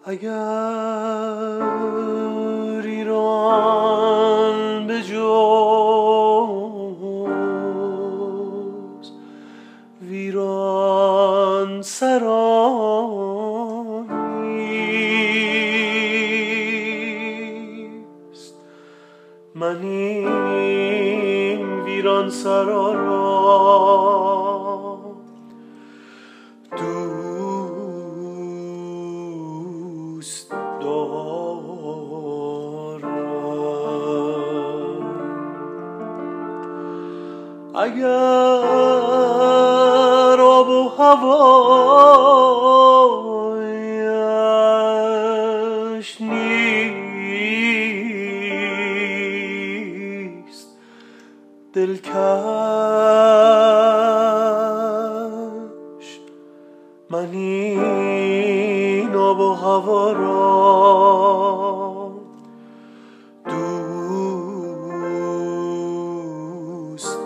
اگر ایران به جز ویران سرانیست، من این ویران سرا را دوست دارم. اگر آب و هوایش نیست دلکش، من این آب و هوا را دوست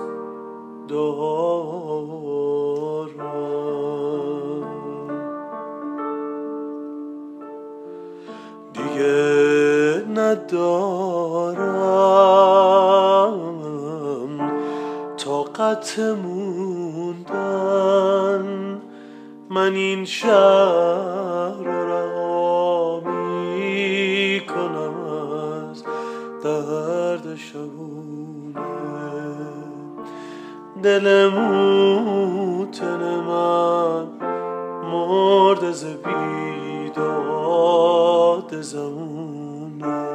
دارم. دیگه ندارم طاقت موندن، من این شهر را رها میکنم از درد شبونه. دل موتن من مرد ز بیداد زمونه.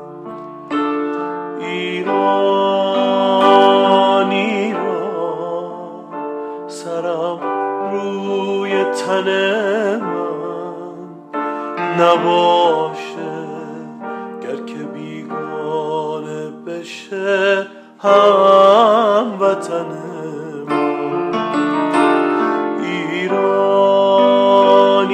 ایران ایران سرم روی تن من نباشه، گر که بیگانه بشه هم وطن من. ایران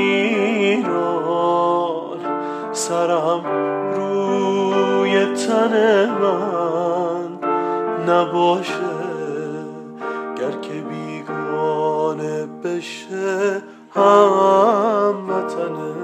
ایران سرم روی تن من نباشه، گر که بیگانه بشه هم وطن